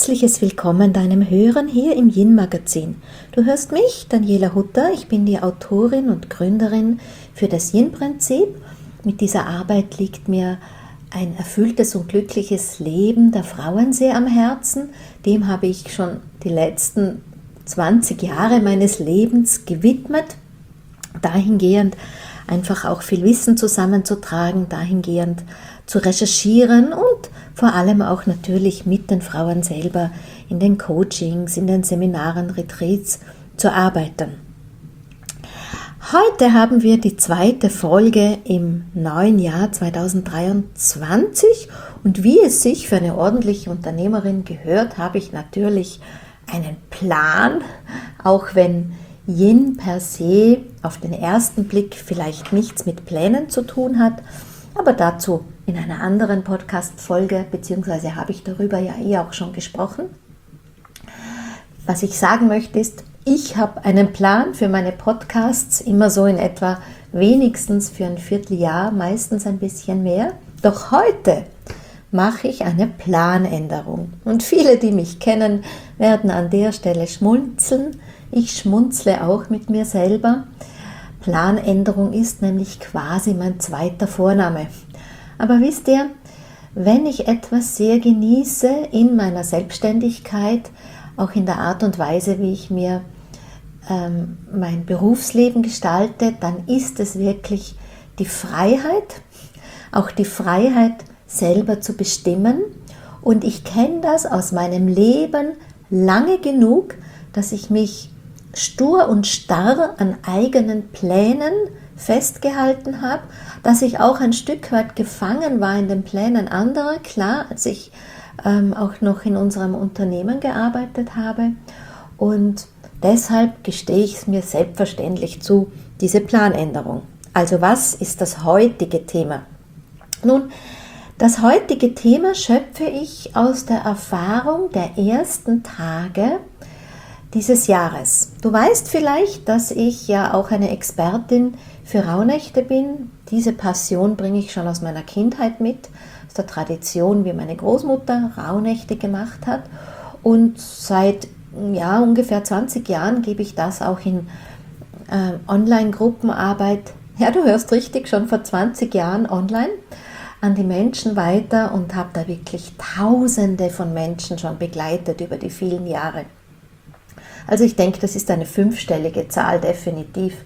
herzliches Willkommen deinem Hören hier im Yin-Magazin. Du hörst mich, Daniela Hutter, ich bin die Autorin und Gründerin für das Yin-Prinzip. Mit dieser Arbeit liegt mir ein erfülltes und glückliches Leben der Frauen sehr am Herzen. Dem habe ich schon die letzten 20 Jahre meines Lebens gewidmet, dahingehend einfach auch viel Wissen zusammenzutragen, dahingehend zu recherchieren und vor allem auch natürlich mit den Frauen selber in den Coachings, in den Seminaren, Retreats zu arbeiten. Heute haben wir die zweite Folge im neuen Jahr 2023 und wie es sich für eine ordentliche Unternehmerin gehört, habe ich natürlich einen Plan, auch wenn Yin per se auf den ersten Blick vielleicht nichts mit Plänen zu tun hat, aber dazu in einer anderen Podcast-Folge, beziehungsweise habe ich darüber ja auch schon gesprochen. Was ich sagen möchte ist, ich habe einen Plan für meine Podcasts, immer so in etwa wenigstens für ein Vierteljahr, meistens ein bisschen mehr. Doch heute mache ich eine Planänderung. Und viele, die mich kennen, werden an der Stelle schmunzeln. Ich schmunzle auch mit mir selber. Planänderung ist nämlich quasi mein zweiter Vorname. Aber wisst ihr, wenn ich etwas sehr genieße in meiner Selbstständigkeit, auch in der Art und Weise, wie ich mir mein Berufsleben gestalte, dann ist es wirklich die Freiheit, auch die Freiheit selber zu bestimmen. Und ich kenne das aus meinem Leben lange genug, dass ich mich stur und starr an eigenen Plänen festgehalten habe, dass ich auch ein Stück weit gefangen war in den Plänen anderer, klar, als ich auch noch in unserem Unternehmen gearbeitet habe. Und deshalb gestehe ich es mir selbstverständlich zu, diese Planänderung. Also was ist das heutige Thema? Nun, das heutige Thema schöpfe ich aus der Erfahrung der ersten Tage dieses Jahres. Du weißt vielleicht, dass ich ja auch eine Expertin für Rauhnächte bin. Diese Passion bringe ich schon aus meiner Kindheit mit, aus der Tradition, wie meine Großmutter Rauhnächte gemacht hat. Und seit ungefähr 20 Jahren gebe ich das auch in Online-Gruppenarbeit, ja du hörst richtig, schon vor 20 Jahren online, an die Menschen weiter und habe da wirklich Tausende von Menschen schon begleitet über die vielen Jahre. Also ich denke, das ist eine 5-stellige Zahl definitiv.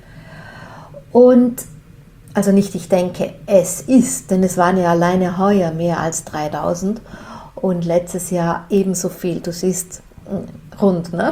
Und, also nicht ich denke, es ist, denn es waren ja alleine heuer mehr als 3000 und letztes Jahr ebenso viel, du siehst, rund, ne?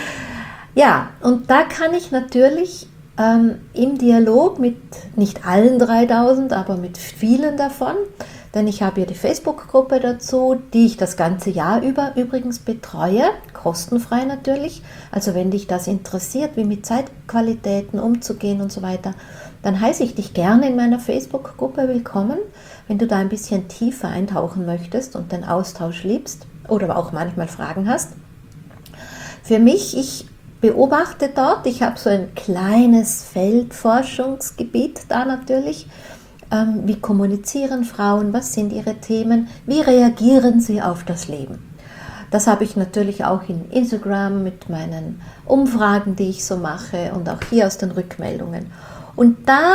Ja, und da kann ich natürlich im Dialog mit nicht allen 3000, aber mit vielen davon, denn ich habe ja die Facebook-Gruppe dazu, die ich das ganze Jahr über übrigens betreue, kostenfrei natürlich. Also wenn dich das interessiert, wie mit Zeitqualitäten umzugehen und so weiter, dann heiße ich dich gerne in meiner Facebook-Gruppe willkommen, wenn du da ein bisschen tiefer eintauchen möchtest und den Austausch liebst oder auch manchmal Fragen hast. Für mich, ich beobachte dort, ich habe so ein kleines Feldforschungsgebiet da natürlich. Wie kommunizieren Frauen, was sind ihre Themen, wie reagieren sie auf das Leben. Das habe ich natürlich auch in Instagram mit meinen Umfragen, die ich so mache und auch hier aus den Rückmeldungen. Und da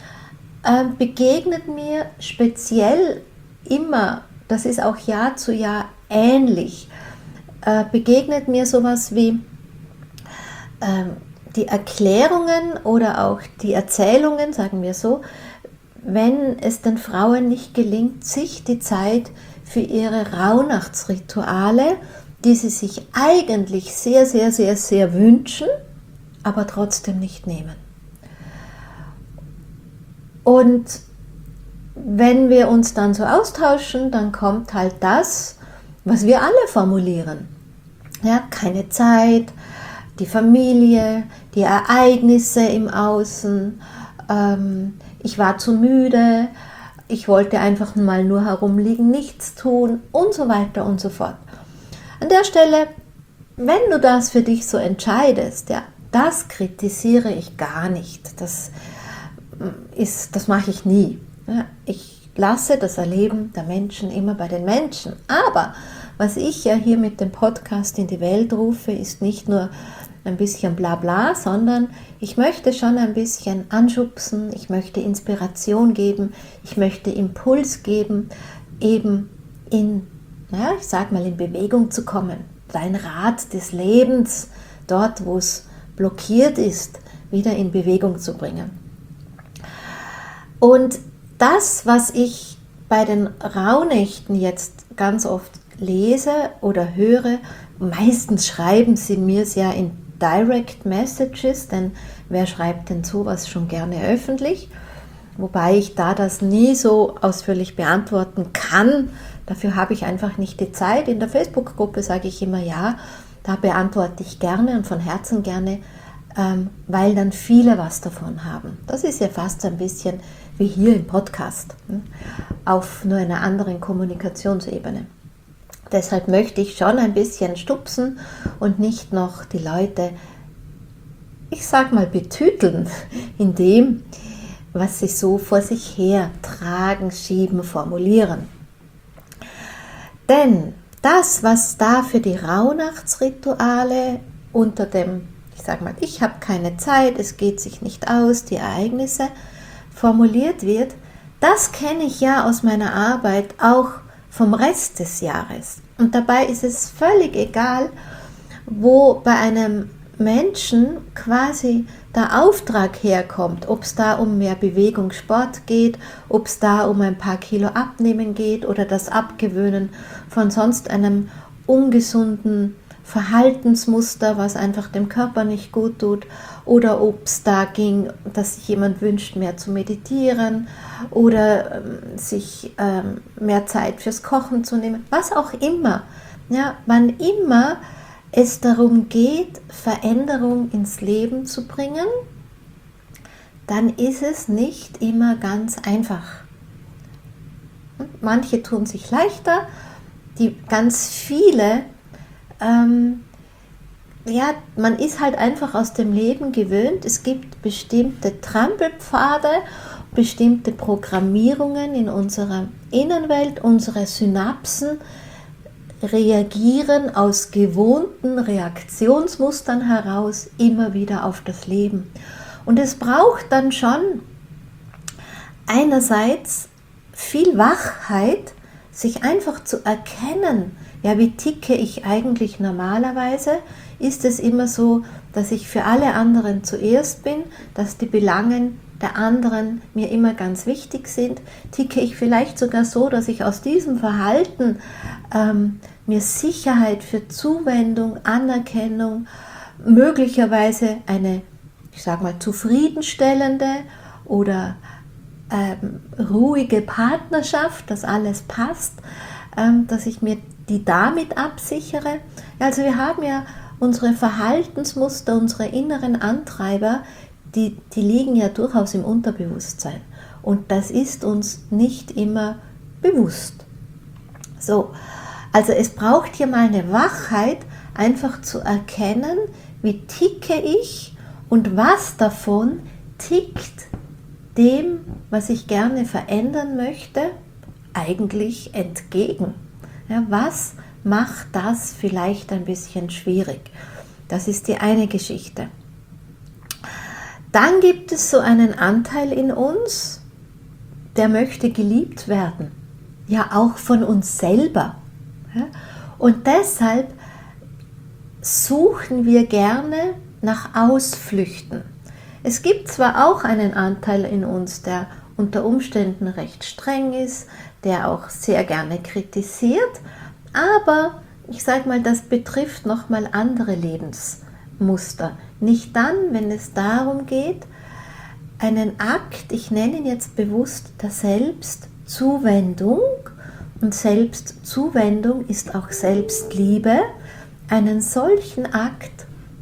begegnet mir speziell immer, das ist auch Jahr zu Jahr ähnlich, begegnet mir sowas wie die Erklärungen oder auch die Erzählungen, sagen wir so, wenn es den Frauen nicht gelingt, sich die Zeit für ihre Rauhnachtsrituale, die sie sich eigentlich sehr, sehr, sehr, sehr wünschen, aber trotzdem nicht nehmen. Und wenn wir uns dann so austauschen, dann kommt halt das, was wir alle formulieren. Ja, keine Zeit, die Familie, die Ereignisse im Außen, ich war zu müde, ich wollte einfach mal nur herumliegen, nichts tun und so weiter und so fort. An der Stelle, wenn du das für dich so entscheidest, ja, das kritisiere ich gar nicht, das mache ich nie. Ja, ich lasse das Erleben der Menschen immer bei den Menschen, aber was ich ja hier mit dem Podcast in die Welt rufe, ist nicht nur ein bisschen Blabla, sondern ich möchte schon ein bisschen anschubsen, ich möchte Inspiration geben, ich möchte Impuls geben, eben in Bewegung zu kommen. Dein Rad des Lebens, dort wo es blockiert ist, wieder in Bewegung zu bringen. Und das, was ich bei den Rauhnächten jetzt ganz oft lese oder höre, meistens schreiben sie mir es ja in Direct Messages, denn wer schreibt denn sowas schon gerne öffentlich? Wobei ich da das nie so ausführlich beantworten kann. Dafür habe ich einfach nicht die Zeit. In der Facebook-Gruppe sage ich immer ja, da beantworte ich gerne und von Herzen gerne, weil dann viele was davon haben. Das ist ja fast ein bisschen wie hier im Podcast, auf nur einer anderen Kommunikationsebene. Deshalb möchte ich schon ein bisschen stupsen und nicht noch die Leute, ich sag mal, betüteln in dem, was sie so vor sich her tragen, schieben, formulieren. Denn das, was da für die Rauhnachtsrituale unter dem, ich habe keine Zeit, es geht sich nicht aus, die Ereignisse formuliert wird, das kenne ich ja aus meiner Arbeit auch vom Rest des Jahres. Und dabei ist es völlig egal, wo bei einem Menschen quasi der Auftrag herkommt, ob es da um mehr Bewegung, Sport geht, ob es da um ein paar Kilo abnehmen geht oder das Abgewöhnen von sonst einem ungesunden Verhaltensmuster, was einfach dem Körper nicht gut tut, oder ob es da ging, dass sich jemand wünscht, mehr zu meditieren oder sich mehr Zeit fürs Kochen zu nehmen, was auch immer. Ja, wann immer es darum geht, Veränderung ins Leben zu bringen, dann ist es nicht immer ganz einfach. Manche tun sich leichter, ganz viele, man ist halt einfach aus dem Leben gewöhnt. Es gibt bestimmte Trampelpfade, bestimmte Programmierungen in unserer Innenwelt, unsere Synapsen reagieren aus gewohnten Reaktionsmustern heraus immer wieder auf das Leben. Und es braucht dann schon einerseits viel Wachheit, sich einfach zu erkennen, ja, wie ticke ich eigentlich normalerweise? Ist es immer so, dass ich für alle anderen zuerst bin, dass die Belangen der anderen mir immer ganz wichtig sind? Ticke ich vielleicht sogar so, dass ich aus diesem Verhalten mir Sicherheit für Zuwendung, Anerkennung, möglicherweise eine, zufriedenstellende oder ruhige Partnerschaft, dass alles passt, dass ich mir die damit absichere. Also wir haben ja unsere Verhaltensmuster, unsere inneren Antreiber, die liegen ja durchaus im Unterbewusstsein. Und das ist uns nicht immer bewusst. So, also es braucht hier mal eine Wachheit, einfach zu erkennen, wie ticke ich und was davon tickt dem, was ich gerne verändern möchte, eigentlich entgegen. Ja, was macht das vielleicht ein bisschen schwierig? Das ist die eine Geschichte. Dann gibt es so einen Anteil in uns, der möchte geliebt werden. Ja, auch von uns selber. Ja? Und deshalb suchen wir gerne nach Ausflüchten. Es gibt zwar auch einen Anteil in uns, der unter Umständen recht streng ist, der auch sehr gerne kritisiert, aber das betrifft nochmal andere Lebensmuster. Nicht dann, wenn es darum geht, einen Akt, ich nenne ihn jetzt bewusst der Selbstzuwendung, und Selbstzuwendung ist auch Selbstliebe, einen solchen Akt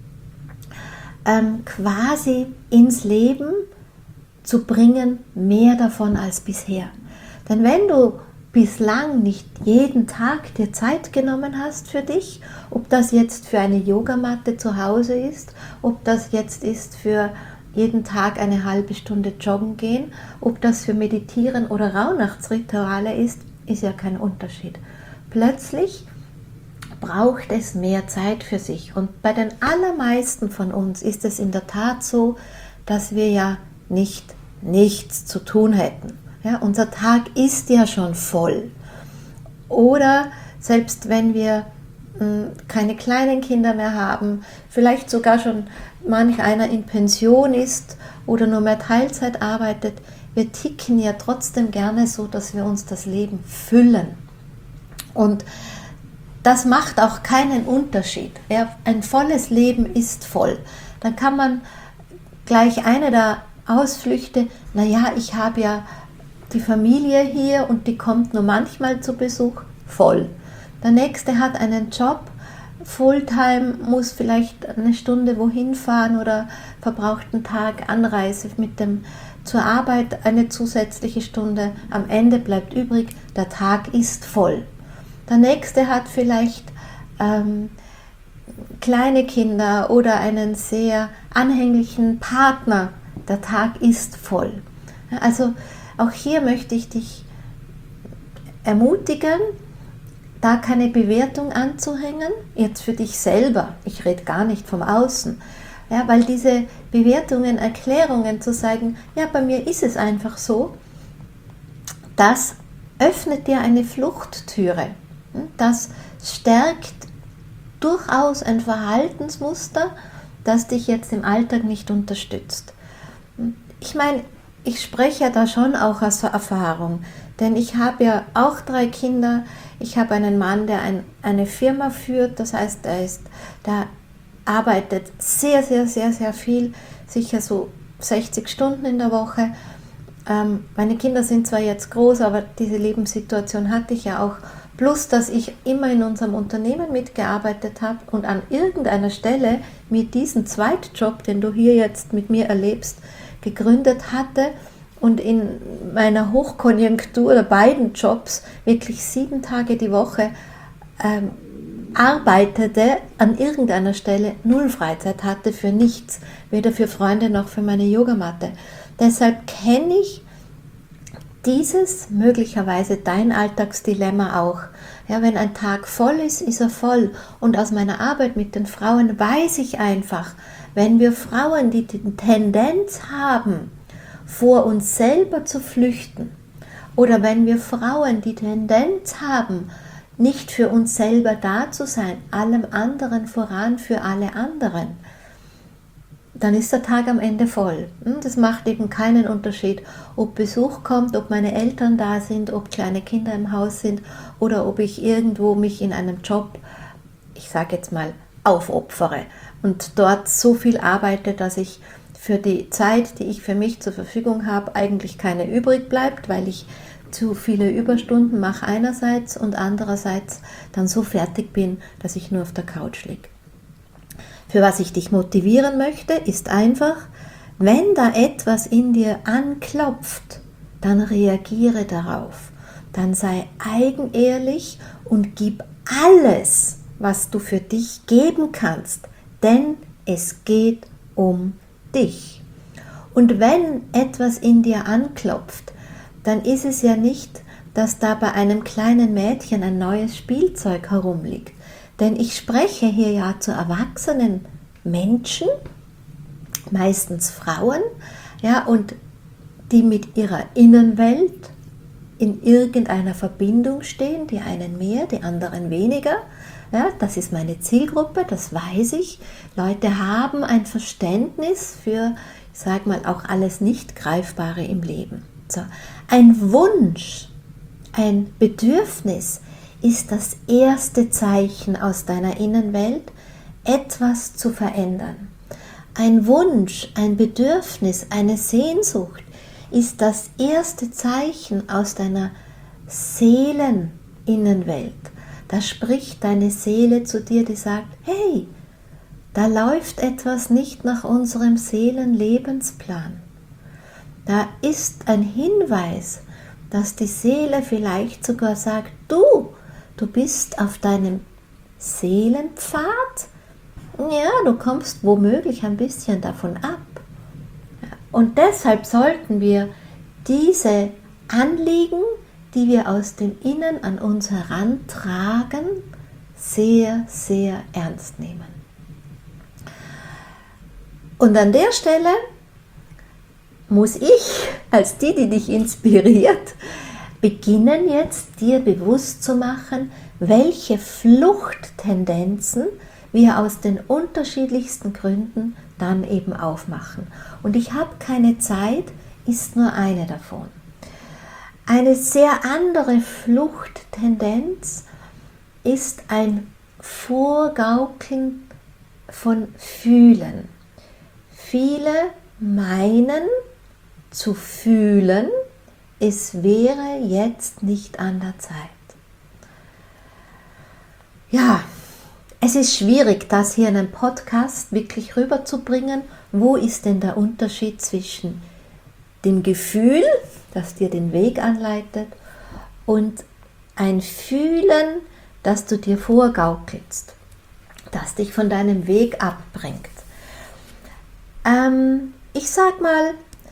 quasi ins Leben zu bringen, mehr davon als bisher. Denn wenn du bislang nicht jeden Tag dir Zeit genommen hast für dich, ob das jetzt für eine Yogamatte zu Hause ist, ob das jetzt ist für jeden Tag eine halbe Stunde joggen gehen, ob das für Meditieren oder Rauhnachtsrituale ist ja kein Unterschied. Plötzlich braucht es mehr Zeit für sich. Und bei den allermeisten von uns ist es in der Tat so, dass wir ja nichts zu tun hätten. Ja, unser Tag ist ja schon voll. Oder selbst wenn wir keine kleinen Kinder mehr haben, vielleicht sogar schon manch einer in Pension ist oder nur mehr Teilzeit arbeitet, wir ticken ja trotzdem gerne so, dass wir uns das Leben füllen. Und das macht auch keinen Unterschied. Ja, ein volles Leben ist voll. Dann kann man gleich eine der Ausflüchte, naja, ich habe ja die Familie hier und die kommt nur manchmal zu Besuch, voll. Der nächste hat einen Job, Fulltime, muss vielleicht eine Stunde wohin fahren oder verbraucht einen Tag Anreise zur Arbeit, eine zusätzliche Stunde. Am Ende bleibt übrig, der Tag ist voll. Der nächste hat vielleicht kleine Kinder oder einen sehr anhänglichen Partner. Der Tag ist voll. Also auch hier möchte ich dich ermutigen, da keine Bewertung anzuhängen, jetzt für dich selber, ich rede gar nicht vom Außen, ja, weil diese Bewertungen, Erklärungen zu sagen, ja, bei mir ist es einfach so, das öffnet dir eine Fluchttüre, das stärkt durchaus ein Verhaltensmuster, das dich jetzt im Alltag nicht unterstützt. Ich meine, ich spreche ja da schon auch aus Erfahrung, denn ich habe ja auch 3 Kinder. Ich habe einen Mann, der eine Firma führt, das heißt, der arbeitet sehr, sehr, sehr, sehr viel, sicher so 60 Stunden in der Woche. Meine Kinder sind zwar jetzt groß, aber diese Lebenssituation hatte ich ja auch. Plus, dass ich immer in unserem Unternehmen mitgearbeitet habe und an irgendeiner Stelle mir diesen Zweitjob, den du hier jetzt mit mir erlebst, gegründet hatte und in meiner Hochkonjunktur oder beiden Jobs wirklich 7 Tage die Woche arbeitete, an irgendeiner Stelle 0 Freizeit hatte für nichts, weder für Freunde noch für meine Yogamatte. Deshalb kenne ich dieses, möglicherweise dein Alltagsdilemma auch. Ja, wenn ein Tag voll ist, ist er voll. Und aus meiner Arbeit mit den Frauen weiß ich einfach, wenn wir Frauen die Tendenz haben, vor uns selber zu flüchten, oder wenn wir Frauen die Tendenz haben, nicht für uns selber da zu sein, allem anderen voran für alle anderen, dann ist der Tag am Ende voll. Das macht eben keinen Unterschied, ob Besuch kommt, ob meine Eltern da sind, ob kleine Kinder im Haus sind oder ob ich irgendwo mich in einem Job, ich sage jetzt mal, aufopfere und dort so viel arbeite, dass ich für die Zeit, die ich für mich zur Verfügung habe, eigentlich keine übrig bleibt, weil ich zu viele Überstunden mache einerseits und andererseits dann so fertig bin, dass ich nur auf der Couch liege. Für was ich dich motivieren möchte, ist einfach, wenn da etwas in dir anklopft, dann reagiere darauf. Dann sei eigenehrlich und gib alles, was du für dich geben kannst, denn es geht um dich. Und wenn etwas in dir anklopft, dann ist es ja nicht, dass da bei einem kleinen Mädchen ein neues Spielzeug herumliegt. Denn ich spreche hier ja zu erwachsenen Menschen, meistens Frauen, ja, und die mit ihrer Innenwelt in irgendeiner Verbindung stehen, die einen mehr, die anderen weniger. Ja, das ist meine Zielgruppe, das weiß ich. Leute haben ein Verständnis für, ich sage mal, auch alles Nicht-Greifbare im Leben. So, ein Wunsch, ein Bedürfnis ist das erste Zeichen aus deiner Innenwelt, etwas zu verändern. Ein Wunsch, ein Bedürfnis, eine Sehnsucht ist das erste Zeichen aus deiner Seeleninnenwelt. Da spricht deine Seele zu dir, die sagt, hey, da läuft etwas nicht nach unserem Seelenlebensplan. Da ist ein Hinweis, dass die Seele vielleicht sogar sagt, du bist auf deinem Seelenpfad, ja, du kommst womöglich ein bisschen davon ab. Und deshalb sollten wir diese Anliegen, die wir aus dem Innen an uns herantragen, sehr, sehr ernst nehmen. Und an der Stelle muss ich, als die dich inspiriert, beginnen jetzt dir bewusst zu machen, welche Fluchttendenzen wir aus den unterschiedlichsten Gründen dann eben aufmachen. Und ich habe keine Zeit, ist nur eine davon. Eine sehr andere Fluchttendenz ist ein Vorgaukeln von Fühlen. Viele meinen zu fühlen, es wäre jetzt nicht an der Zeit. Ja, es ist schwierig, das hier in einem Podcast wirklich rüberzubringen. Wo ist denn der Unterschied zwischen dem Gefühl, das dir den Weg anleitet, und ein Fühlen, das du dir vorgaukelst, das dich von deinem Weg abbringt? Ich sag mal,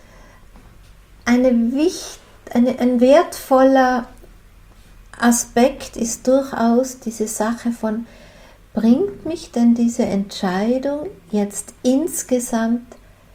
ein wertvoller Aspekt ist durchaus diese Sache von, bringt mich denn diese Entscheidung jetzt insgesamt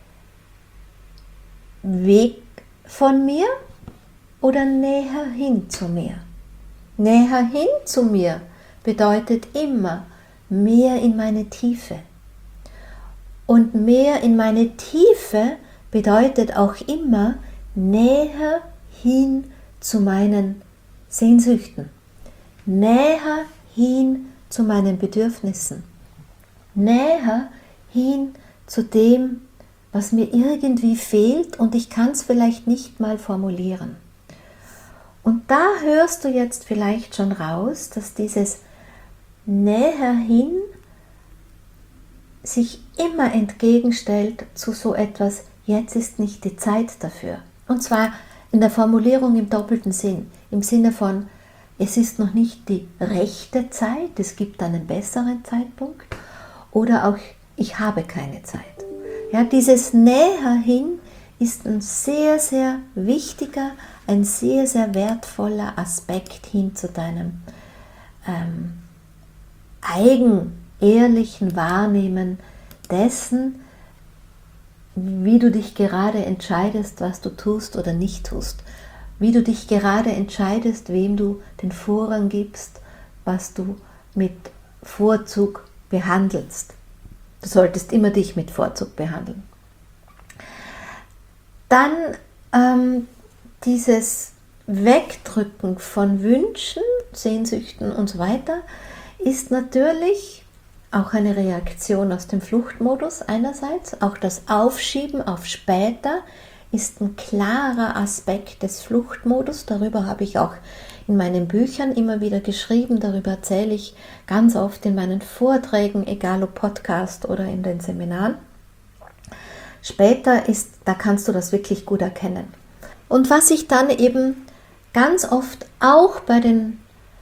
weg von mir oder näher hin zu mir? Näher hin zu mir bedeutet immer mehr in meine Tiefe. Und mehr in meine Tiefe bedeutet auch immer näher hin zu meinen Sehnsüchten, näher hin zu meinen Bedürfnissen, näher hin zu dem, was mir irgendwie fehlt und ich kann es vielleicht nicht mal formulieren. Und da hörst du jetzt vielleicht schon raus, dass dieses näher hin sich immer entgegenstellt zu so etwas, jetzt ist nicht die Zeit dafür. Und zwar in der Formulierung im doppelten Sinn, im Sinne von, es ist noch nicht die rechte Zeit, es gibt einen besseren Zeitpunkt, oder auch, ich habe keine Zeit. Ja, dieses näher hin ist ein sehr, sehr wichtiger, ein sehr, sehr wertvoller Aspekt hin zu deinem ehrlichen Wahrnehmen dessen, wie du dich gerade entscheidest, was du tust oder nicht tust. Wie du dich gerade entscheidest, wem du den Vorrang gibst, was du mit Vorzug behandelst. Du solltest immer dich mit Vorzug behandeln. Dann dieses Wegdrücken von Wünschen, Sehnsüchten und so weiter ist natürlich auch eine Reaktion aus dem Fluchtmodus einerseits. Auch das Aufschieben auf später ist ein klarer Aspekt des Fluchtmodus. Darüber habe ich auch in meinen Büchern immer wieder geschrieben. Darüber erzähle ich ganz oft in meinen Vorträgen, egal ob Podcast oder in den Seminaren. Später da kannst du das wirklich gut erkennen. Und was ich dann eben ganz oft auch bei den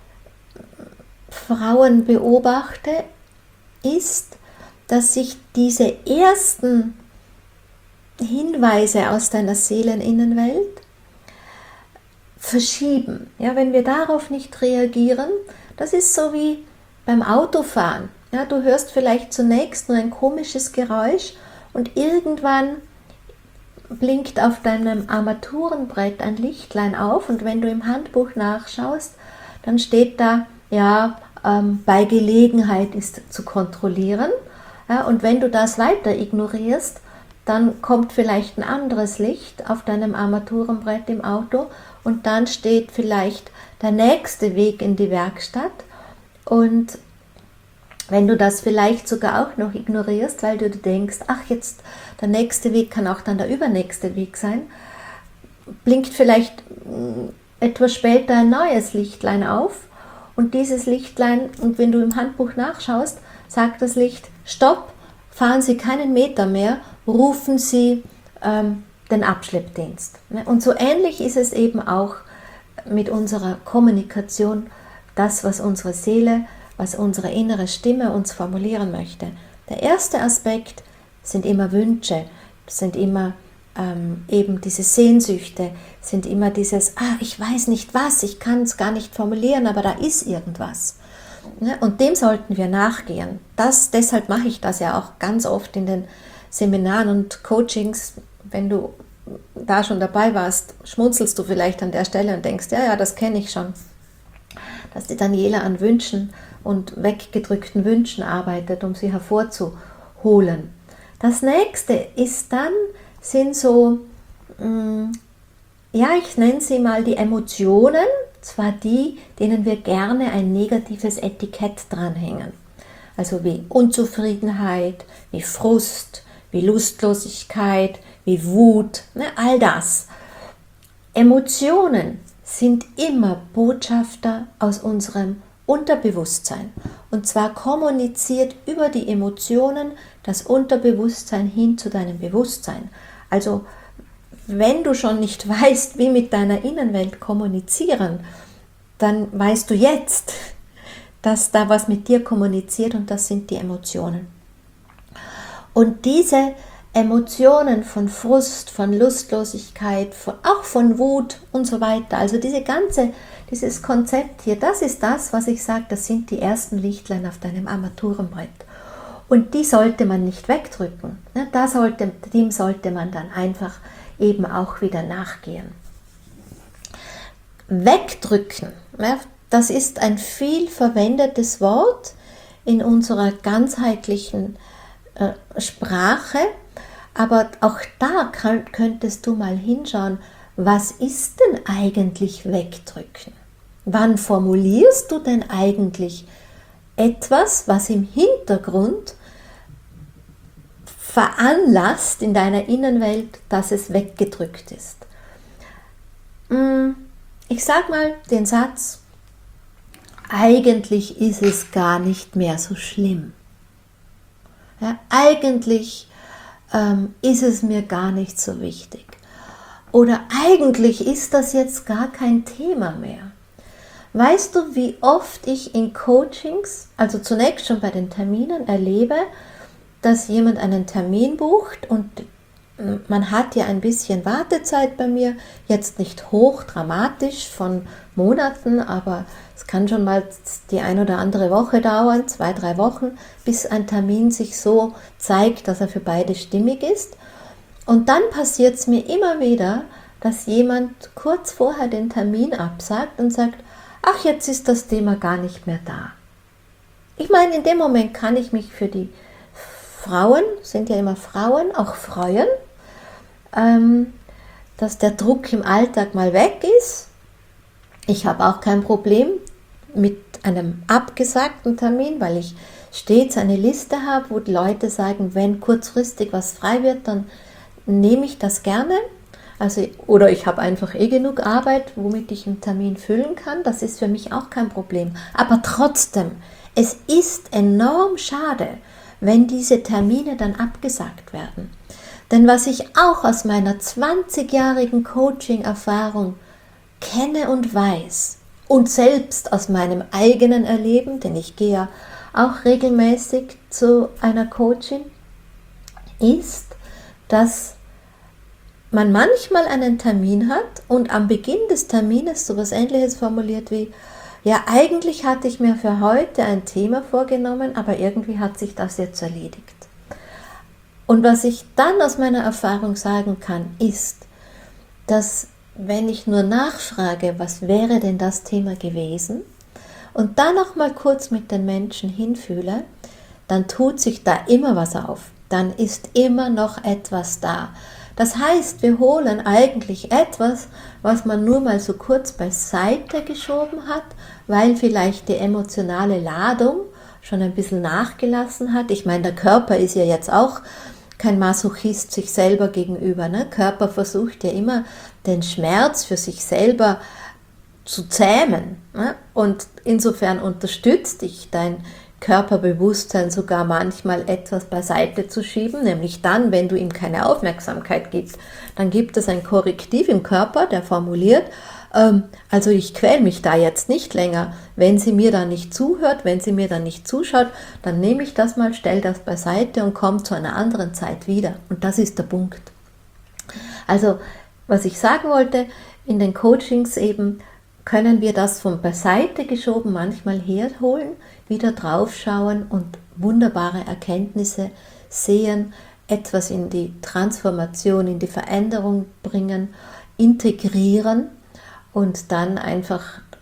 Frauen beobachte, ist, dass sich diese ersten Hinweise aus deiner Seeleninnenwelt verschieben. Ja, wenn wir darauf nicht reagieren, das ist so wie beim Autofahren. Ja, du hörst vielleicht zunächst nur ein komisches Geräusch und irgendwann blinkt auf deinem Armaturenbrett ein Lichtlein auf und wenn du im Handbuch nachschaust, dann steht da, ja, bei Gelegenheit ist zu kontrollieren. Ja, und wenn du das weiter ignorierst, dann kommt vielleicht ein anderes Licht auf deinem Armaturenbrett im Auto und dann steht vielleicht der nächste Weg in die Werkstatt. Und wenn du das vielleicht sogar auch noch ignorierst, weil du denkst, ach jetzt, der nächste Weg kann auch dann der übernächste Weg sein, blinkt vielleicht etwas später ein neues Lichtlein auf. Und dieses Lichtlein, und wenn du im Handbuch nachschaust, sagt das Licht, stopp, fahren Sie keinen Meter mehr, rufen Sie den Abschleppdienst. Und so ähnlich ist es eben auch mit unserer Kommunikation, das, was unsere Seele, was unsere innere Stimme uns formulieren möchte. Der erste Aspekt sind immer Wünsche, sind immer eben diese Sehnsüchte, sind immer dieses, ich weiß nicht was, ich kann es gar nicht formulieren, aber da ist irgendwas. Und dem sollten wir nachgehen. Deshalb mache ich das ja auch ganz oft in den Seminaren und Coachings. Wenn du da schon dabei warst, schmunzelst du vielleicht an der Stelle und denkst, ja, das kenne ich schon. Dass die Daniela an Wünschen und weggedrückten Wünschen arbeitet, um sie hervorzuholen. Das nächste sind so, ich nenne sie mal die Emotionen, zwar die, denen wir gerne ein negatives Etikett dranhängen. Also wie Unzufriedenheit, wie Frust, wie Lustlosigkeit, wie Wut, all das. Emotionen sind immer Botschafter aus unserem Unterbewusstsein. Und zwar kommuniziert über die Emotionen das Unterbewusstsein hin zu deinem Bewusstsein. Also wenn du schon nicht weißt, wie mit deiner Innenwelt kommunizieren, dann weißt du jetzt, dass da was mit dir kommuniziert und das sind die Emotionen. Und diese Emotionen von Frust, von Lustlosigkeit, auch von Wut und so weiter, also dieses Konzept hier, das ist das, was ich sage, das sind die ersten Lichtlein auf deinem Armaturenbrett. Und die sollte man nicht wegdrücken. Dem sollte man dann einfach eben auch wieder nachgehen. Wegdrücken, das ist ein viel verwendetes Wort in unserer ganzheitlichen Sprache, aber auch da könntest du mal hinschauen, was ist denn eigentlich wegdrücken? Wann formulierst du denn eigentlich etwas, was im Hintergrund veranlasst in deiner Innenwelt, dass es weggedrückt ist? Ich sage mal den Satz, eigentlich ist es gar nicht mehr so schlimm. Ja, eigentlich ist es mir gar nicht so wichtig. Oder eigentlich ist das jetzt gar kein Thema mehr. Weißt du, wie oft ich in Coachings, also zunächst schon bei den Terminen, erlebe, dass jemand einen Termin bucht und man hat ja ein bisschen Wartezeit bei mir, jetzt nicht hoch dramatisch von Monaten, aber es kann schon mal die ein oder andere Woche dauern, 2-3 Wochen, bis ein Termin sich so zeigt, dass er für beide stimmig ist. Und dann passiert es mir immer wieder, dass jemand kurz vorher den Termin absagt und sagt, ach, jetzt ist das Thema gar nicht mehr da. Ich meine, in dem Moment kann ich mich für die Frauen, sind ja immer Frauen, auch freuen, dass der Druck im Alltag mal weg ist. Ich habe auch kein Problem mit einem abgesagten Termin, weil ich stets eine Liste habe, wo die Leute sagen, wenn kurzfristig was frei wird, dann nehme ich das gerne. Oder ich habe einfach genug Arbeit, womit ich einen Termin füllen kann. Das ist für mich auch kein Problem. Aber trotzdem, es ist enorm schade, wenn diese Termine dann abgesagt werden. Denn was ich auch aus meiner 20-jährigen Coaching-Erfahrung kenne und weiß und selbst aus meinem eigenen Erleben, denn ich gehe ja auch regelmäßig zu einer Coaching, ist, dass man manchmal einen Termin hat und am Beginn des Termines sowas Ähnliches formuliert wie, ja, eigentlich hatte ich mir für heute ein Thema vorgenommen, aber irgendwie hat sich das jetzt erledigt. Und was ich dann aus meiner Erfahrung sagen kann, ist, dass wenn ich nur nachfrage, was wäre denn das Thema gewesen, und dann noch mal kurz mit den Menschen hinfühle, dann tut sich da immer was auf. Dann ist immer noch etwas da. Das heißt, wir holen eigentlich etwas, was man nur mal so kurz beiseite geschoben hat, weil vielleicht die emotionale Ladung schon ein bisschen nachgelassen hat. Ich meine, der Körper ist ja jetzt auch kein Masochist sich selber gegenüber. Ne? Körper versucht ja immer, den Schmerz für sich selber zu zähmen. Ne? Und insofern unterstützt dich dein Körperbewusstsein sogar manchmal etwas beiseite zu schieben, nämlich dann, wenn du ihm keine Aufmerksamkeit gibst. Dann gibt es ein Korrektiv im Körper, der formuliert, also ich quäle mich da jetzt nicht länger. Wenn sie mir da nicht zuhört, wenn sie mir da nicht zuschaut, dann nehme ich das mal, stelle das beiseite und komme zu einer anderen Zeit wieder. Und das ist der Punkt. Also, was ich sagen wollte, in den Coachings eben, können wir das von beiseite geschoben manchmal herholen, wieder draufschauen und wunderbare Erkenntnisse sehen, etwas in die Transformation, in die Veränderung bringen, integrieren und dann einfach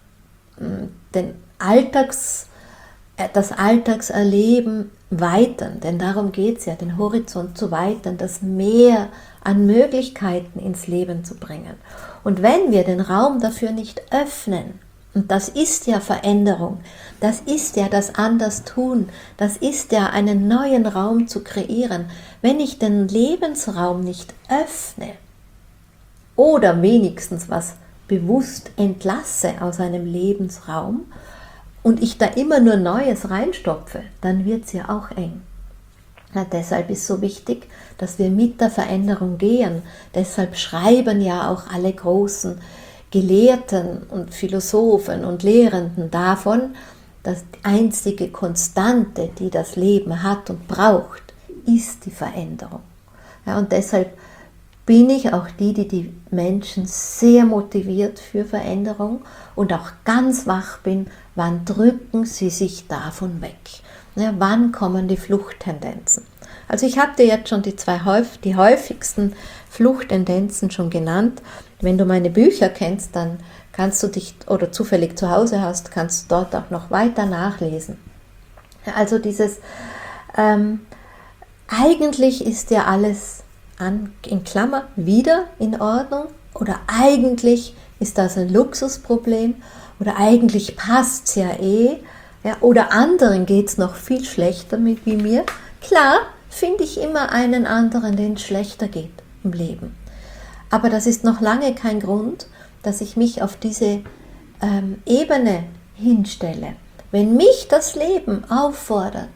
das Alltagserleben weitern, denn darum geht es ja, den Horizont zu weitern, das Meer an Möglichkeiten ins Leben zu bringen. Und wenn wir den Raum dafür nicht öffnen, und das ist ja Veränderung, das ist ja das Anderstun, das ist ja einen neuen Raum zu kreieren, wenn ich den Lebensraum nicht öffne oder wenigstens was bewusst entlasse aus einem Lebensraum und ich da immer nur Neues reinstopfe, dann wird es ja auch eng. Ja, deshalb ist so wichtig, dass wir mit der Veränderung gehen. Deshalb schreiben ja auch alle großen Gelehrten und Philosophen und Lehrenden davon, dass die einzige Konstante, die das Leben hat und braucht, ist die Veränderung. Ja, und deshalb bin ich auch die Menschen sehr motiviert für Veränderung und auch ganz wach bin, wann drücken sie sich davon weg. Ja, wann kommen die Fluchttendenzen? Also ich habe dir jetzt schon die häufigsten Fluchttendenzen schon genannt. Wenn du meine Bücher kennst, dann kannst du dich oder zufällig zu Hause hast, kannst du dort auch noch weiter nachlesen. Also dieses, eigentlich ist ja alles in Klammer wieder in Ordnung oder eigentlich ist das ein Luxusproblem oder eigentlich passt es ja eh. Ja, oder anderen geht es noch viel schlechter wie mir. Klar, finde ich immer einen anderen, den es schlechter geht im Leben. Aber das ist noch lange kein Grund, dass ich mich auf diese Ebene hinstelle. Wenn mich das Leben auffordert,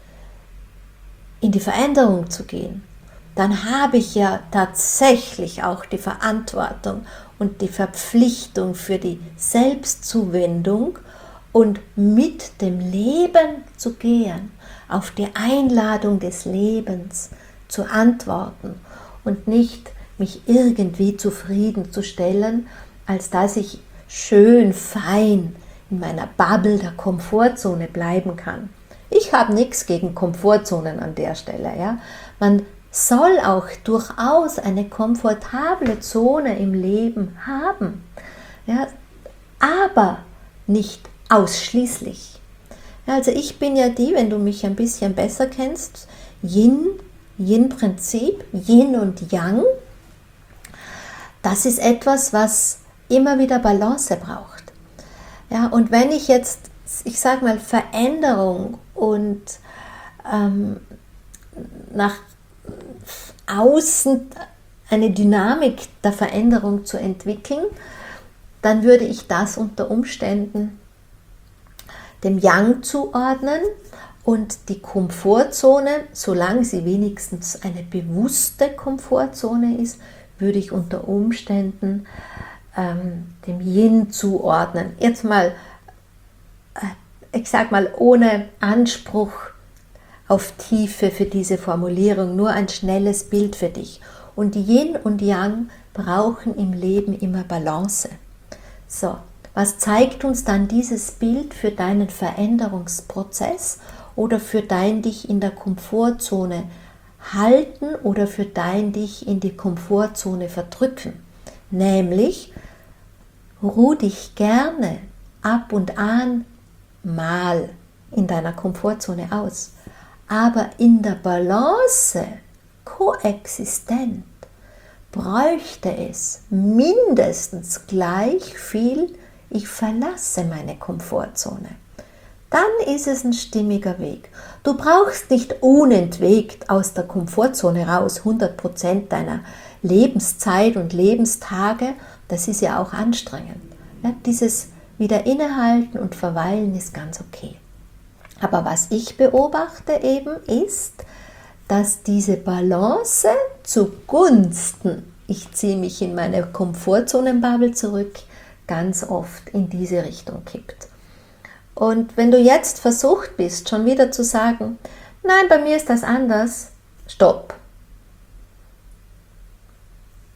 in die Veränderung zu gehen, dann habe ich ja tatsächlich auch die Verantwortung und die Verpflichtung für die Selbstzuwendung und mit dem Leben zu gehen, auf die Einladung des Lebens zu antworten und nicht mich irgendwie zufriedenzustellen, als dass ich schön fein in meiner Bubble der Komfortzone bleiben kann. Ich habe nichts gegen Komfortzonen an der Stelle. Ja? Man soll auch durchaus eine komfortable Zone im Leben haben, ja? Aber nicht ausschließlich. Ja, also ich bin ja wenn du mich ein bisschen besser kennst, Yin-Prinzip, Yin und Yang, das ist etwas, was immer wieder Balance braucht. Ja, und wenn ich jetzt, ich sage mal, Veränderung und nach außen eine Dynamik der Veränderung zu entwickeln, dann würde ich das unter Umständen dem Yang zuordnen und die Komfortzone, solange sie wenigstens eine bewusste Komfortzone ist, würde ich unter Umständen dem Yin zuordnen. Jetzt mal, ich sag mal, ohne Anspruch auf Tiefe für diese Formulierung, nur ein schnelles Bild für dich. Und Yin und Yang brauchen im Leben immer Balance. So, was zeigt uns dann dieses Bild für deinen Veränderungsprozess oder für dein dich in der Komfortzone halten oder für dein dich in die Komfortzone verdrücken? Nämlich, ruh dich gerne ab und an mal in deiner Komfortzone aus, aber in der Balance, koexistent, bräuchte es mindestens gleich viel, ich verlasse meine Komfortzone. Dann ist es ein stimmiger Weg. Du brauchst nicht unentwegt aus der Komfortzone raus 100% deiner Lebenszeit und Lebenstage. Das ist ja auch anstrengend. Ja, dieses wieder innehalten und verweilen ist ganz okay. Aber was ich beobachte eben ist, dass diese Balance zugunsten, ich ziehe mich in meine Komfortzonenbubble zurück, ganz oft in diese Richtung kippt. Und wenn du jetzt versucht bist, schon wieder zu sagen, nein, bei mir ist das anders, stopp.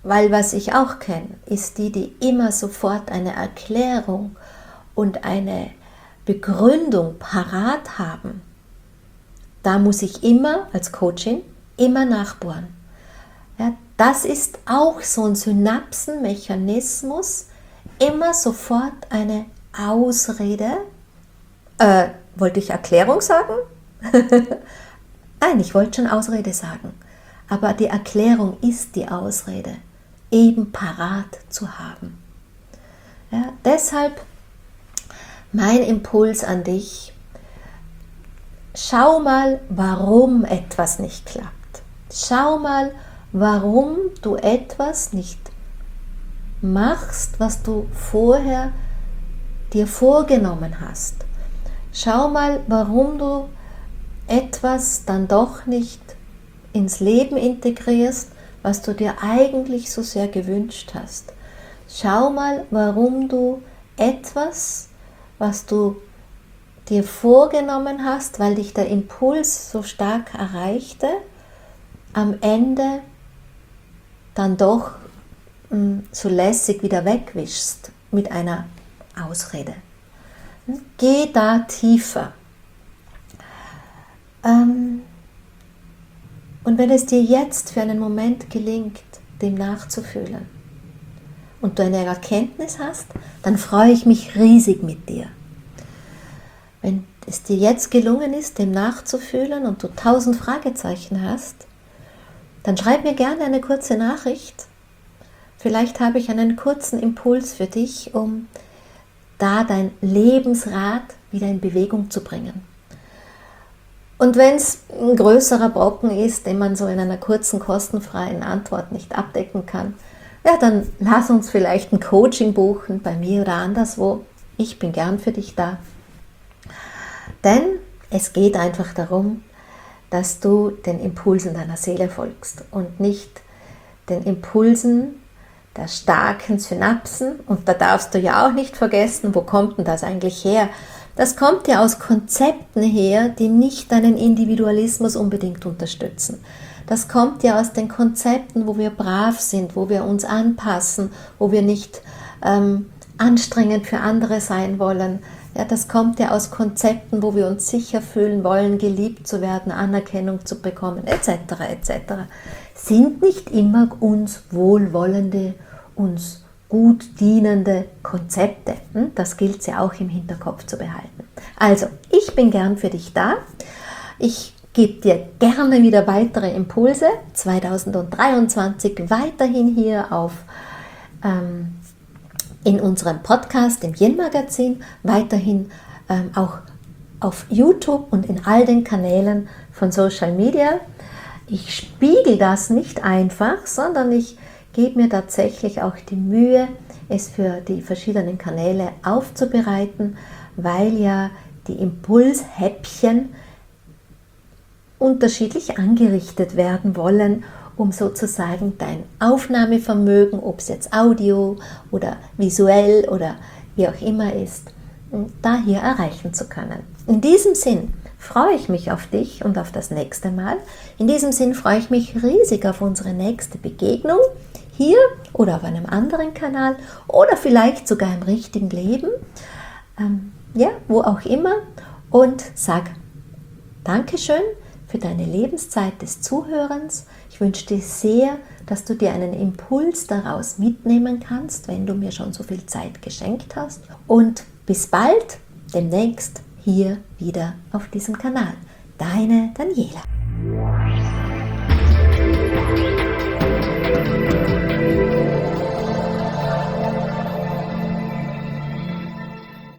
Weil was ich auch kenne, ist die immer sofort eine Erklärung und eine Begründung parat haben. Da muss ich immer als Coachin immer nachbohren. Ja, das ist auch so ein Synapsenmechanismus, immer sofort eine Ausrede. Wollte ich Erklärung sagen? Nein, ich wollte schon Ausrede sagen. Aber die Erklärung ist die Ausrede, eben parat zu haben. Ja, deshalb mein Impuls an dich: Schau mal, warum etwas nicht klappt. Schau mal, warum du etwas nicht machst, was du vorher dir vorgenommen hast. Schau mal, warum du etwas dann doch nicht ins Leben integrierst, was du dir eigentlich so sehr gewünscht hast. Schau mal, warum du etwas, was du dir vorgenommen hast, weil dich der Impuls so stark erreichte, am Ende dann doch so lässig wieder wegwischst mit einer Ausrede. Geh da tiefer. Und wenn es dir jetzt für einen Moment gelingt, dem nachzufühlen und du eine Erkenntnis hast, dann freue ich mich riesig mit dir. Wenn es dir jetzt gelungen ist, dem nachzufühlen und du 1000 Fragezeichen hast, dann schreib mir gerne eine kurze Nachricht. Vielleicht habe ich einen kurzen Impuls für dich, um da dein Lebensrad wieder in Bewegung zu bringen. Und wenn es ein größerer Brocken ist, den man so in einer kurzen, kostenfreien Antwort nicht abdecken kann, ja, dann lass uns vielleicht ein Coaching buchen, bei mir oder anderswo. Ich bin gern für dich da. Denn es geht einfach darum, dass du den Impulsen deiner Seele folgst und nicht den Impulsen der starken Synapsen. Und da darfst du ja auch nicht vergessen, wo kommt denn das eigentlich her? Das kommt ja aus Konzepten her, die nicht deinen Individualismus unbedingt unterstützen. Das kommt ja aus den Konzepten, wo wir brav sind, wo wir uns anpassen, wo wir nicht anstrengend für andere sein wollen. Ja, das kommt ja aus Konzepten, wo wir uns sicher fühlen wollen, geliebt zu werden, Anerkennung zu bekommen, etc. etc. Sind nicht immer uns wohlwollende, uns gut dienende Konzepte. Das gilt es ja auch im Hinterkopf zu behalten. Also, ich bin gern für dich da. Ich gebe dir gerne wieder weitere Impulse. 2023 weiterhin hier in unserem Podcast, im Yin-Magazin, weiterhin auch auf YouTube und in all den Kanälen von Social Media. Ich spiegel das nicht einfach, sondern ich gebe mir tatsächlich auch die Mühe, es für die verschiedenen Kanäle aufzubereiten, weil ja die Impulshäppchen unterschiedlich angerichtet werden wollen, um sozusagen dein Aufnahmevermögen, ob es jetzt Audio oder visuell oder wie auch immer ist, da hier erreichen zu können. In diesem Sinn freue ich mich auf dich und auf das nächste Mal. In diesem Sinn freue ich mich riesig auf unsere nächste Begegnung, hier oder auf einem anderen Kanal oder vielleicht sogar im richtigen Leben, ja, wo auch immer, und sag Dankeschön für deine Lebenszeit des Zuhörens. Ich wünsche dir sehr, dass du dir einen Impuls daraus mitnehmen kannst, wenn du mir schon so viel Zeit geschenkt hast. Und bis bald, demnächst hier wieder auf diesem Kanal. Deine Daniela.